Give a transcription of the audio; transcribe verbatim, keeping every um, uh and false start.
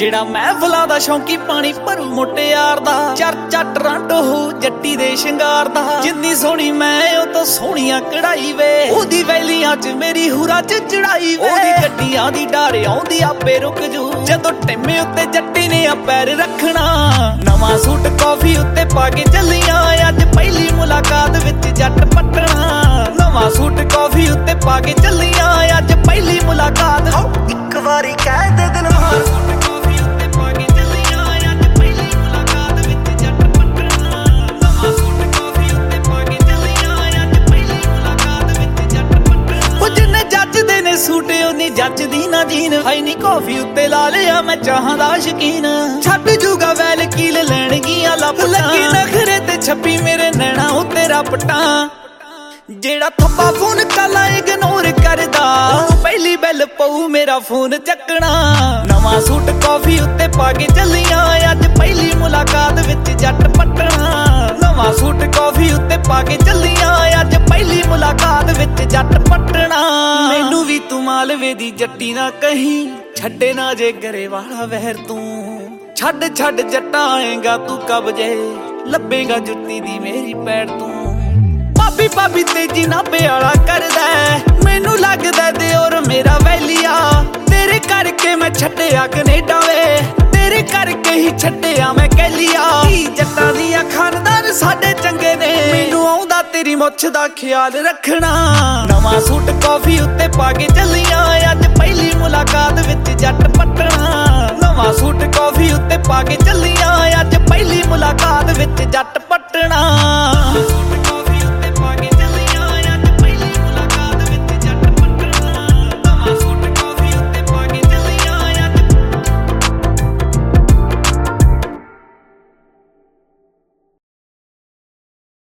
ਜਿਹੜਾ ਮਹਿਫਲਾਂ ਦਾ ਸ਼ੌਂਕੀ ਪਾਣੀ ਭਰੂ ਮੁਟਿਆਰ ਦਾ ਚਰਚਾ ਟਰਾਂਟੋ ਹੋ ਜੱਟੀ ਦੇ ਸ਼ਿੰਗਾਰ ਦਾ ਜਿੰਨੀ ਸੋਹਣੀ ਮੈਂ ਉਹ ਤੋਂ ਸੋਹਣੀਆਂ ਕਢਾਈ ਵੇ ਉਹਦੀ ਵੈਲੀਆਂ 'ਚ ਮੇਰੀ ਹੁਰਾ 'ਚ ਚੜਾਈ ਵੇ ਉਹਦੀ ਗੱਡੀਆਂ ਦੀ ਡਾਰ ਆਉਂਦੀ ਆਪੇ ਰੁਕ ਜੂ ਜਦੋਂ ਟਿੰਮੇ ਉੱਤੇ ਜੱਟੀ ਨੇ ਆ ਪੈਰ ਰੱਖਣਾ ਨਵਾਂ ਸੂਟ ਕਾਫੀ ਉੱਤੇ ਪਾ ਕੇ ਚੱਲੀਆਂ ਅੱਜ ਪਹਿਲੀ ਮੁਲਾਕਾਤ ਵਿੱਚ ਜੱਟ ਪੱਟਣਾ ਨਵਾਂ ਸੂਟ ਕਾਫੀ ਉੱਤੇ ਪਾ ਕੇ ਚੱਲੀਆਂ ਅੱਜ ਪਹਿਲੀ ਮੁਲਾਕਾਤ ਇੱਕ ਵਾਰੀ ਕਹਿ ਦੇ ਦਿਲ ਸੂਟ ਉਹਨੀ ਜੱਜਦੀ ਨਾ ਜੀਨ ਹਾਈ ਨੀ ਕਾਫੀ ਉੱਤੇ ਲਾ ਲਿਆ ਮੈਂ ਚਾਹਾਂ ਦਾ ਸ਼ਕੀਨ ਛੱਡ ਜੂਗਾ ਵੈਲ ਕੀਲ ਲੈਣਗੀਆਂ ਲੱਭ ਲੱਗੀ ਨਖਰੇ ਤੇ ਛੱਪੀ ਮੇਰੇ ਨੈਣਾ ਉੱਤੇ ਰਪਟਾਂ ਜਿਹੜਾ ਥੱਪਾ ਫੋਨ ਕਾਲਾ ਇਗਨੋਰ ਕਰਦਾ ਪਹਿਲੀ ਬੈਲ ਪਊ ਮੇਰਾ ਫੋਨ ਚੱਕਣਾ ਨਵਾਂ ਸੂਟ ਕਾਫੀ ਉੱਤੇ ਪਾ ਕੇ ਚੱਲੀਆਂ ਅੱਜ ਪਹਿਲੀ ਮੁਲਾਕਾਤ ਵਿੱਚ ਜੱਟ ਪੱਟਣਾ ਨਵਾਂ ਸੂਟ ਕਾਫੀ ਉੱਤੇ ਪਾ ਕੇ ਚੱਲੀਆਂ ਅੱਜ ਪਹਿਲੀ ਮੁਲਾਕਾਤ ਵਿੱਚ ਜੱਟ ਪੱਟਣਾ ਮੈਨੂੰ ਵੀ ਤੂੰ ਮਾਲਵੇ ਦੀ ਜੱਟੀ ਨਾ ਕਹੀਂ ਛੱਡੇ ਨਾ ਜੇ ਗਰੇ ਵਾਲਾ ਵਹਿਰ ਤੂੰ ਛੱਡ ਛੱਡ ਜੱਟਾਂ ਆਏਗਾ ਤੂੰ ਕਬਜੇ ਲੱਭੇਗਾ ਜੁੱਤੀ ਦੀ ਮੇਰੀ ਪੈੜ ਤੂੰ ਭਾਬੀ ਭਾਬੀ ਤੇਜੀ ਨਾਭੇ ਵਾਲਾ ਕਰਦਾ ਮੈਨੂੰ ਲੱਗਦਾ ਦਿਓਰ ਮੇਰਾ ਵੈਲੀਆ ਤੇਰੇ ਕਰਕੇ ਮੈਂ ਛੱਡਿਆ ਕੈਨੇਡਾ ਵੇ ਤੇਰੇ ਕਰਕੇ ਹੀ ਛੱਡਿਆ ਮੈਂ ਕਹਿਲੀਆ ਜੱਟਾਂ ਦੀਆਂ ਖਾਨਦਾਨ ਸਾਡੇ ਚੰਗੇ ਨੇ ਮੈਨੂੰ ਆਉਂਦਾ ਤੇਰੀ ਮੁੱਛ ਦਾ ਖਿਆਲ ਰੱਖਣਾ ਨਵਾਂ ਸੂਟ ਕਾਫੀ ਉੱਤੇ ਪਾ ਕੇ ਚੱਲੀਆਂ ਅੱਜ ਪਹਿਲੀ ਮੁਲਾਕਾਤ ਵਿੱਚ ਜੱਟ ਪੱਟਣਾ ਨਵਾਂ ਸੂਟ ਕਾਫੀ ਉੱਤੇ ਪਾ ਕੇ ਚੱਲੀਆਂ ਅੱਜ ਪਹਿਲੀ ਮੁਲਾਕਾਤ ਵਿੱਚ ਜੱਟ ਪੱਟਣਾ